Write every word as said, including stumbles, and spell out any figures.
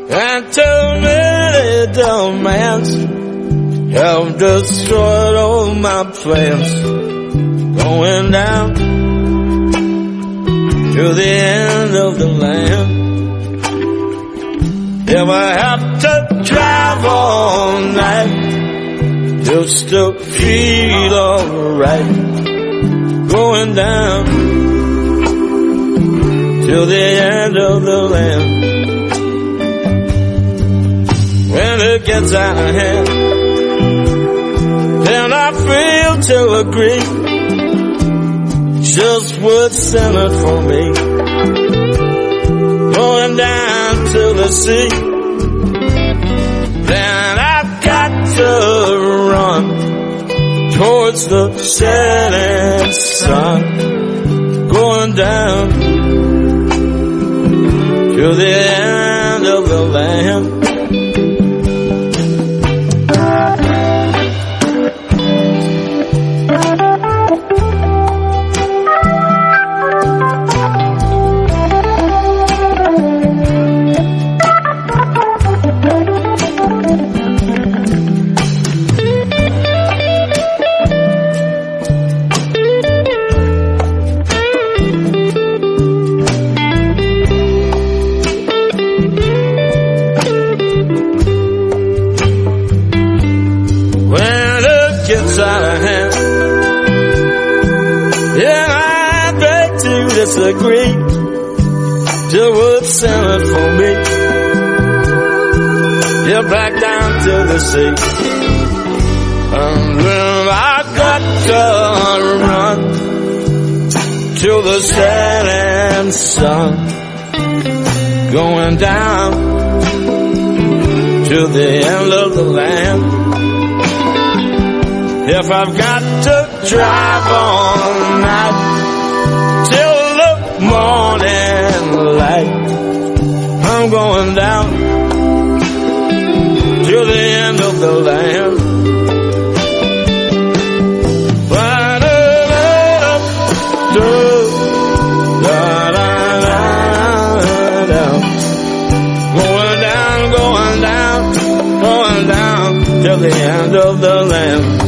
and too many demands have destroyed all my plans. Going down to the end of the land. If I have to drive all night just to feel alright, going down to the end of the land. When it gets out of hand, then I feel to agree just what's in it for me. Going down to the sea, then I've got to run towards the setting sun. Going down to the end of the land. Disagree to what's in it for me. You're back down to the sea, and then I got to run to the setting sun. Going down to the end of the land. If I've got to drive all night till morning light, I'm going down to the end of the land. Going down, going down, going down to the end of the land.